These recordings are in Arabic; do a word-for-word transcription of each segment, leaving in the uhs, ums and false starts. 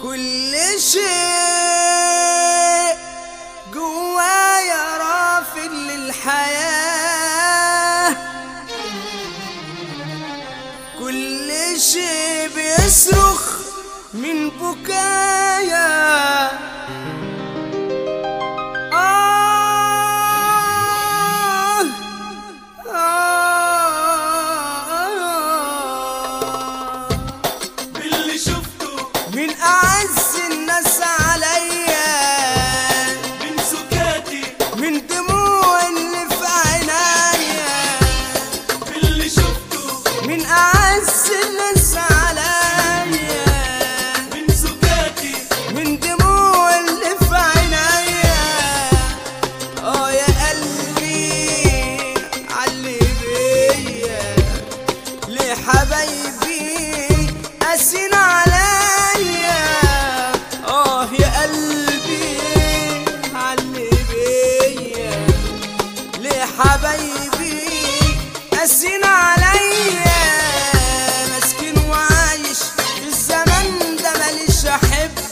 كل شيء جوايا رافض للحياة، كل شيء بيصرخ من بكايا. آه آه باللي شفته من أعز الناس عليا، من سكاتي من دموع اللي في عينيا، باللي شفته من أعز الناس عليا، من سكاتي من دموع اللي في عينيا. اه يا قلبي علي بيا ليه حبايبي قاسين عليا. اه يا قلبي علي بيا ليه حبايبي قاسين عليا. مسكين وعايش في الزمن ده ماليش احبه،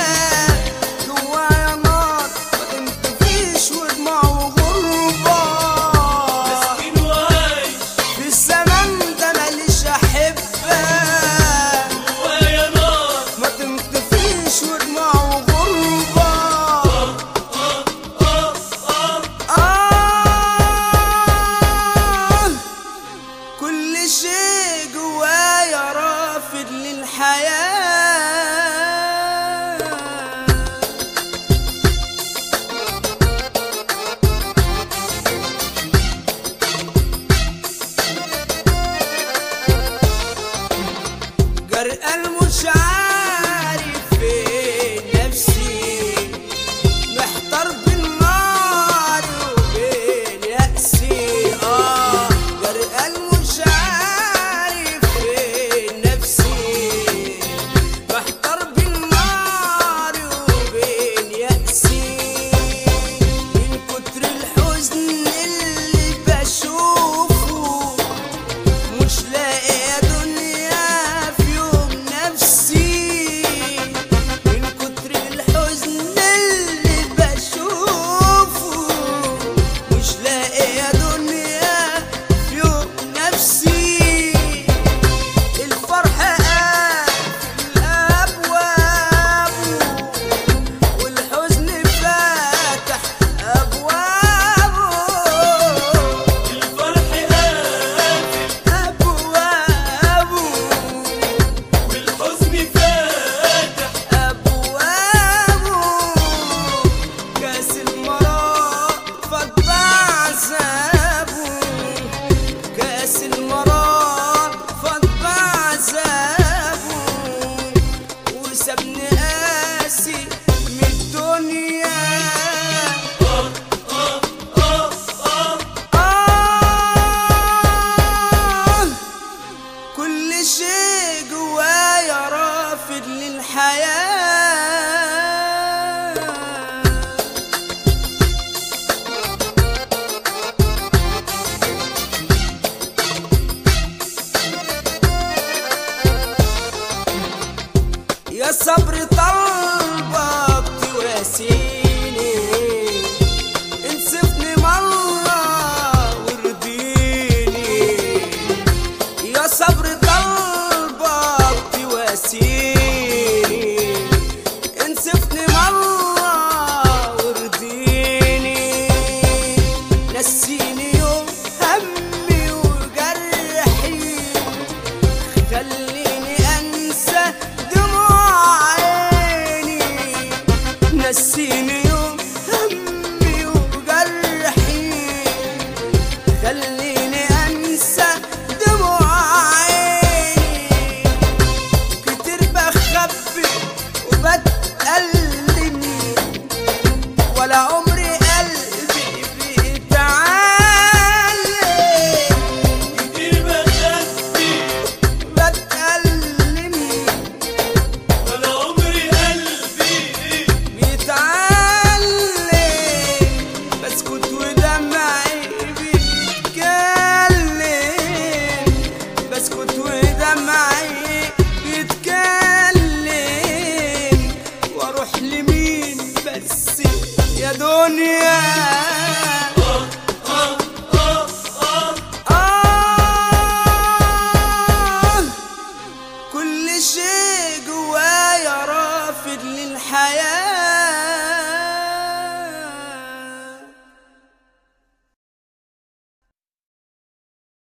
جوايا نار ما تنطفيش ودموع وغربه. مسكين وعايش في الزمن ده ماليش احبه، جوايا نار ما تنطفيش ودموع وغربه. آه كل شيء جوايا رافض للحياة. جرقان مش عارف فين نفسي، محتار بين نار وبين يأسي. اه جرقان مش عارف فين نفسي، محتار بين نار وبين يأسي. من كتر الحزن اللي بشوفه مش لاقي يا دنيا في يوم نفسي. من كتر الحزن اللي بشوفه مش لاقي يا دنيا في يوم نفسي. الفرح قافل أبوابه والحزن فاتح أبوابه. الفرح قافل أبوابه والحزن فاتح أبوابه. كاس المرار فض عذابه، كاس المرار فض عذابه. وسابني قاسي من الدنيا. آه كل شيء جوايا رافض للحياة. يا صبر طلبك تواسيني، انصفني مرة وارضيني. يا صبر طلبك تواسيني، انصفني مرة وارضيني. نسيني يوم همي وجرحي، خليني انسى دموع عيني. نسيني يوم همي وجرحي، خليني انسى دموع عيني. كتير بخبي وبتألم ولا عمري قلبي بيتعلم. كتير بخبي بتألم ولا عمري قلبي بيتعلم، بسكت ودمعي بيتكلم، بسكت ودمعي بيتكلم. الدنيا